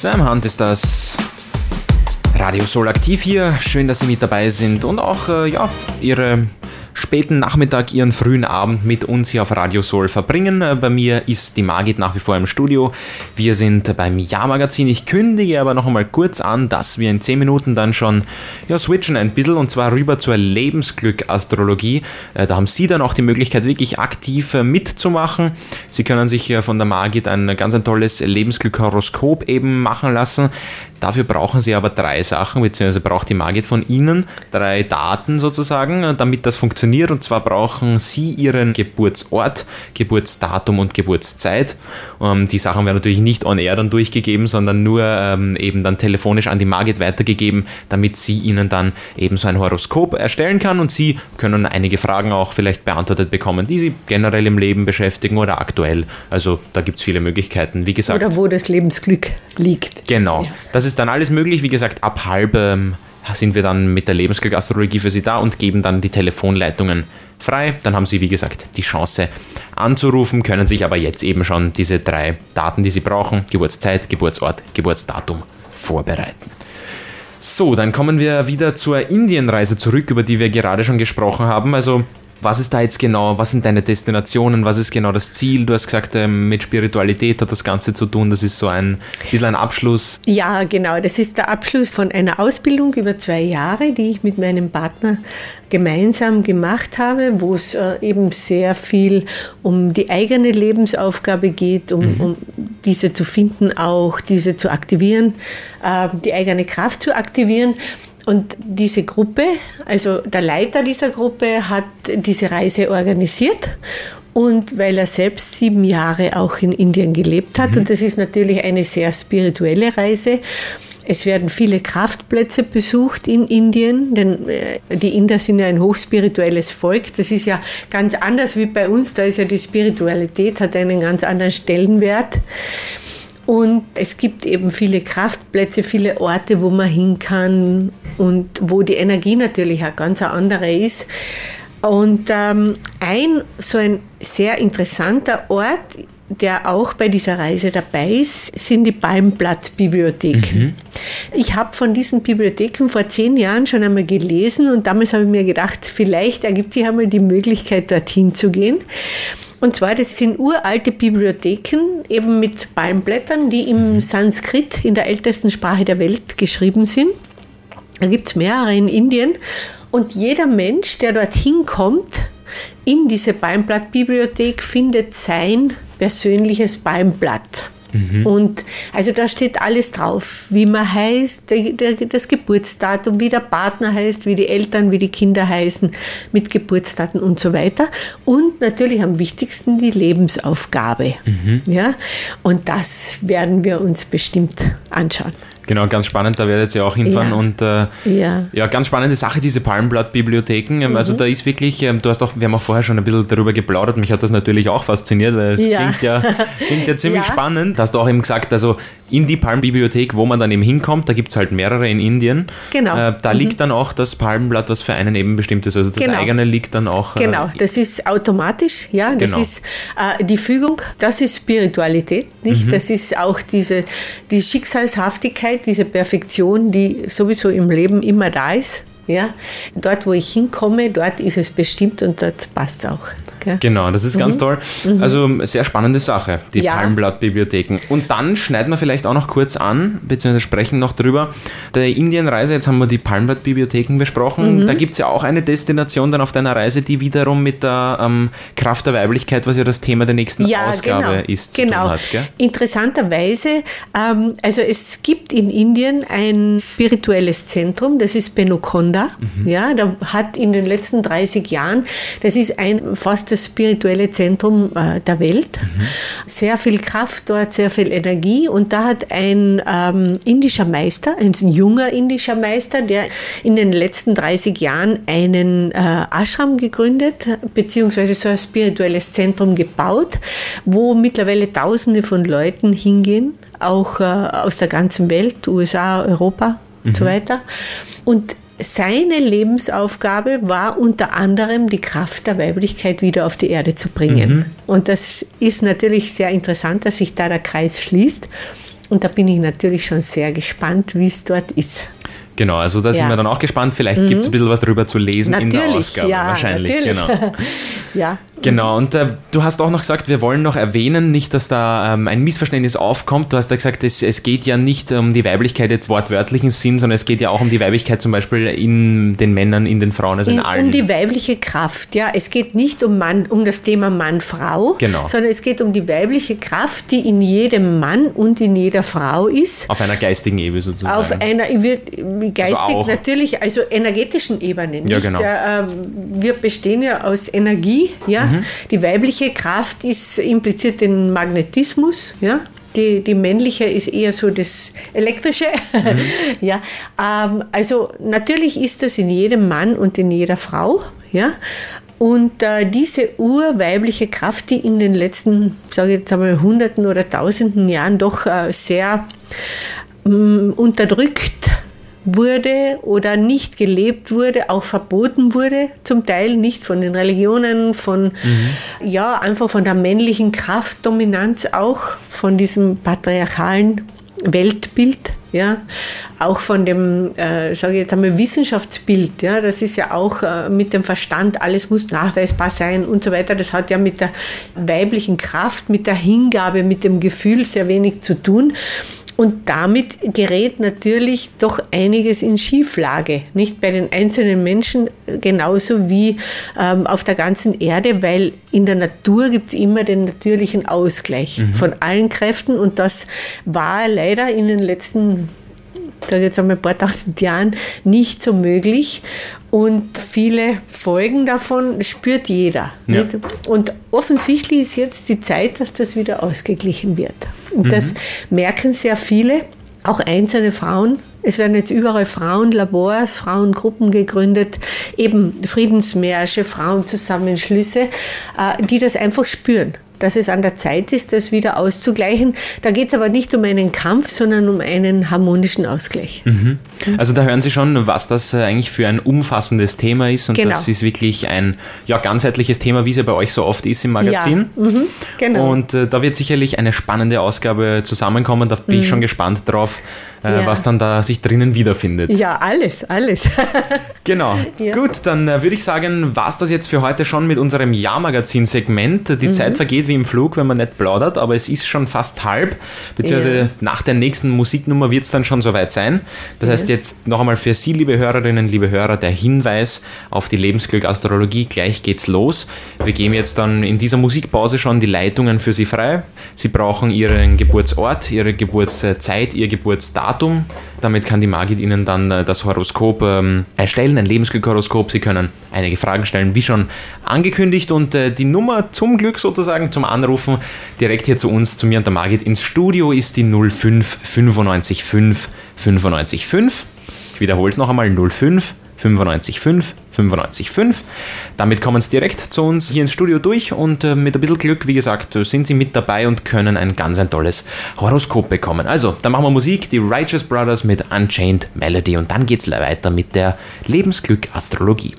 Sam Hunt ist das. Radio Soul aktiv hier. Schön, dass Sie mit dabei sind und auch Ihre späten Nachmittag, Ihren frühen Abend mit uns hier auf Radio Soul verbringen. Bei mir ist die Margit nach wie vor im Studio. Wir sind beim Ja-Magazin. Ich kündige aber noch einmal kurz an, dass wir in 10 Minuten dann schon switchen ein bisschen und zwar rüber zur Lebensglück-Astrologie. Da haben Sie dann auch die Möglichkeit, wirklich aktiv mitzumachen. Sie können sich von der Margit ein ganz tolles Lebensglück-Horoskop eben machen lassen. Dafür brauchen Sie aber 3 Sachen, beziehungsweise braucht die Margit von Ihnen 3 Daten sozusagen, damit das funktioniert. Und zwar brauchen Sie Ihren Geburtsort, Geburtsdatum und Geburtszeit. Die Sachen werden natürlich nicht on air dann durchgegeben, sondern nur eben dann telefonisch an die Margit weitergegeben, damit sie Ihnen dann eben so ein Horoskop erstellen kann. Und Sie können einige Fragen auch vielleicht beantwortet bekommen, die Sie generell im Leben beschäftigen oder aktuell. Also da gibt es viele Möglichkeiten. Wie gesagt, oder wo das Lebensglück liegt. Genau. Ja. Das ist dann alles möglich. Wie gesagt, ab halb sind wir dann mit der Lebensglück-Astrologie für Sie da und geben dann die Telefonleitungen frei. Dann haben Sie, wie gesagt, die Chance anzurufen, können sich aber jetzt eben schon diese 3 Daten, die Sie brauchen, Geburtszeit, Geburtsort, Geburtsdatum, vorbereiten. So, dann kommen wir wieder zur Indienreise zurück, über die wir gerade schon gesprochen haben. Also, was ist da jetzt genau, was sind deine Destinationen, was ist genau das Ziel? Du hast gesagt, mit Spiritualität hat das Ganze zu tun, das ist so ein bisschen ein Abschluss. Ja, genau, das ist der Abschluss von einer Ausbildung über 2 Jahre, die ich mit meinem Partner gemeinsam gemacht habe, wo es eben sehr viel um die eigene Lebensaufgabe geht, um diese zu finden, auch diese zu aktivieren, die eigene Kraft zu aktivieren. Und diese Gruppe, also der Leiter dieser Gruppe hat diese Reise organisiert. Und weil er selbst 7 Jahre auch in Indien gelebt hat, und das ist natürlich eine sehr spirituelle Reise. Es werden viele Kraftplätze besucht in Indien, denn die Inder sind ja ein hochspirituelles Volk. Das ist ja ganz anders wie bei uns, da ist ja die Spiritualität, hat einen ganz anderen Stellenwert. Und es gibt eben viele Kraftplätze, viele Orte, wo man hin kann und wo die Energie natürlich auch ganz eine andere ist. Und ein sehr interessanter Ort, der auch bei dieser Reise dabei ist, sind die Palmblatt-Bibliotheken. Ich habe von diesen Bibliotheken vor 10 Jahren schon einmal gelesen und damals habe ich mir gedacht, vielleicht ergibt sich einmal die Möglichkeit, dorthin zu gehen. Und zwar, das sind uralte Bibliotheken, eben mit Palmblättern, die im Sanskrit, in der ältesten Sprache der Welt, geschrieben sind. Da gibt es mehrere in Indien. Und jeder Mensch, der dorthin kommt, in diese Palmblatt-Bibliothek, findet sein persönliches Palmblatt. Und also da steht alles drauf, wie man heißt, das Geburtsdatum, wie der Partner heißt, wie die Eltern, wie die Kinder heißen, mit Geburtsdaten und so weiter. Und natürlich am wichtigsten die Lebensaufgabe. Ja? Und das werden wir uns bestimmt anschauen. Genau, ganz spannend, da werdet ihr auch hinfahren und ganz spannende Sache, diese Palmblatt-Bibliotheken, also da ist wirklich, wir haben auch vorher schon ein bisschen darüber geplaudert, mich hat das natürlich auch fasziniert, weil es klingt ja ziemlich spannend. Da hast du auch eben gesagt, also in die Palmbibliothek, wo man dann eben hinkommt, da gibt es halt mehrere in Indien, da liegt dann auch das Palmblatt, was für einen eben bestimmt ist, also das eigene liegt dann auch. Genau, das ist automatisch, das ist die Fügung, das ist Spiritualität, nicht? Das ist auch die Schicksalshaftigkeit, diese Perfektion, die sowieso im Leben immer da ist. Ja? Dort, wo ich hinkomme, dort ist es bestimmt und dort passt es auch. Gell? Genau, das ist ganz toll. Also sehr spannende Sache, die Palmblatt-Bibliotheken. Und dann schneiden wir vielleicht auch noch kurz an, beziehungsweise sprechen noch drüber. Der Indienreise, jetzt haben wir die Palmblatt-Bibliotheken besprochen. Da gibt es ja auch eine Destination dann auf deiner Reise, die wiederum mit der Kraft der Weiblichkeit, was ja das Thema der nächsten Ausgabe ist, zu tun hat. Gell? Interessanterweise, also es gibt in Indien ein spirituelles Zentrum, das ist Penukonda. Ja, da hat in den letzten 30 Jahren, das ist fast das spirituelle Zentrum der Welt. Sehr viel Kraft dort, sehr viel Energie. Und da hat ein indischer Meister, ein junger indischer Meister, der in den letzten 30 Jahren einen Ashram gegründet, beziehungsweise so ein spirituelles Zentrum gebaut, wo mittlerweile Tausende von Leuten hingehen, auch aus der ganzen Welt, USA, Europa und so weiter. Und seine Lebensaufgabe war unter anderem, die Kraft der Weiblichkeit wieder auf die Erde zu bringen. Und das ist natürlich sehr interessant, dass sich da der Kreis schließt. Und da bin ich natürlich schon sehr gespannt, wie es dort ist. Genau, also da sind wir dann auch gespannt. Vielleicht gibt es ein bisschen was darüber zu lesen natürlich, in der Ausgabe. Ja, wahrscheinlich, natürlich. Genau. Ja. Genau, und du hast auch noch gesagt, wir wollen noch erwähnen, nicht, dass da ein Missverständnis aufkommt. Du hast ja gesagt, es geht ja nicht um die Weiblichkeit jetzt wortwörtlichen Sinn, sondern es geht ja auch um die Weiblichkeit zum Beispiel in den Männern, in den Frauen, also in allen. Um die weibliche Kraft, ja. Es geht nicht um das Thema Mann-Frau, genau, sondern es geht um die weibliche Kraft, die in jedem Mann und in jeder Frau ist. Auf einer geistigen Ebene sozusagen. Auf einer geistig also natürlich, also energetischen Ebene. Ja, genau. Wir bestehen ja aus Energie, ja. Die weibliche Kraft impliziert den Magnetismus, ja. Die männliche ist eher so das Elektrische. Ja, also natürlich ist das in jedem Mann und in jeder Frau. Ja. Und diese urweibliche Kraft, die in den letzten, sage ich jetzt einmal, Hunderten oder Tausenden Jahren doch sehr unterdrückt wurde oder nicht gelebt wurde, auch verboten wurde, zum Teil nicht von den Religionen, einfach von der männlichen Kraftdominanz auch, von diesem patriarchalen Weltbild, ja, auch von dem, sage ich jetzt einmal, Wissenschaftsbild, ja, das ist ja auch mit dem Verstand, alles muss nachweisbar sein und so weiter, das hat ja mit der weiblichen Kraft, mit der Hingabe, mit dem Gefühl sehr wenig zu tun. Und damit gerät natürlich doch einiges in Schieflage, nicht bei den einzelnen Menschen genauso wie auf der ganzen Erde, weil in der Natur gibt es immer den natürlichen Ausgleich von allen Kräften und das war leider in den letzten, sage jetzt einmal, ein paar tausend Jahren nicht so möglich. Und viele Folgen davon spürt jeder. Ja. Und offensichtlich ist jetzt die Zeit, dass das wieder ausgeglichen wird. Und das merken sehr viele, auch einzelne Frauen. Es werden jetzt überall Frauenlabors, Frauengruppen gegründet, eben Friedensmärsche, Frauenzusammenschlüsse, die das einfach spüren, dass es an der Zeit ist, das wieder auszugleichen. Da geht es aber nicht um einen Kampf, sondern um einen harmonischen Ausgleich. Also da hören Sie schon, was das eigentlich für ein umfassendes Thema ist und das ist wirklich ein ganzheitliches Thema, wie es ja bei euch so oft ist im Magazin. Ja. Genau. Und da wird sicherlich eine spannende Ausgabe zusammenkommen, da bin ich schon gespannt drauf, was dann da sich drinnen wiederfindet. Ja, alles. Genau. Ja. Gut, dann würde ich sagen, war es das jetzt für heute schon mit unserem Jahrmagazin-Segment. Die Zeit vergeht wie im Flug, wenn man nicht plaudert, aber es ist schon fast halb, beziehungsweise nach der nächsten Musiknummer wird es dann schon soweit sein. Das heißt jetzt noch einmal für Sie, liebe Hörerinnen, liebe Hörer, der Hinweis auf die Lebensglück-Astrologie. Gleich geht's los. Wir geben jetzt dann in dieser Musikpause schon die Leitungen für Sie frei. Sie brauchen Ihren Geburtsort, Ihre Geburtszeit, Ihr Geburtsdatum. Damit kann die Margit Ihnen dann das Horoskop erstellen, ein Lebensglück-Horoskop. Sie können einige Fragen stellen, wie schon angekündigt. Und die Nummer zum Glück sozusagen zum Anrufen direkt hier zu uns, zu mir und der Margit ins Studio ist die 05 95 5 95 5. Ich wiederhole es noch einmal, 05 95 5 95 5. Damit kommen Sie direkt zu uns hier ins Studio durch und mit ein bisschen Glück, wie gesagt, sind Sie mit dabei und können ein tolles Horoskop bekommen. Also, dann machen wir Musik, die Righteous Brothers mit Unchained Melody und dann geht's weiter mit der Lebensglück-Astrologie.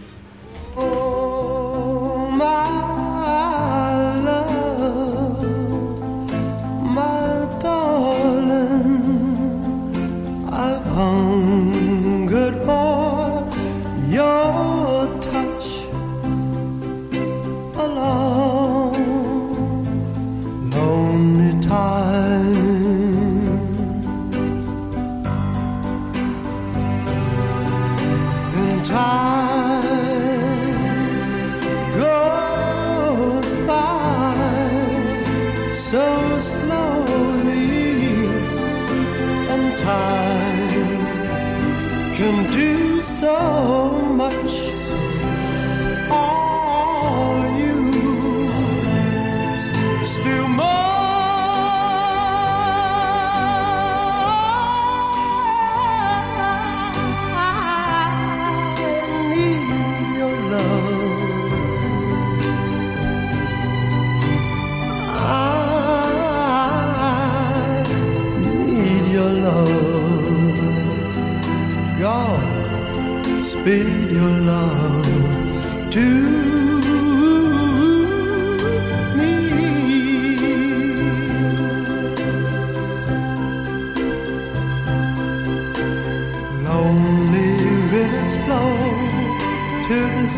Speed your love to me.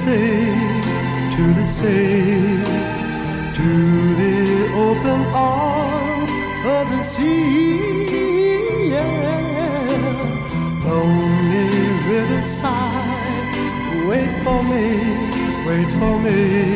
sea, to the sea, to the open arms of the sea. Yeah, lonely riverside, wait for me, wait for me.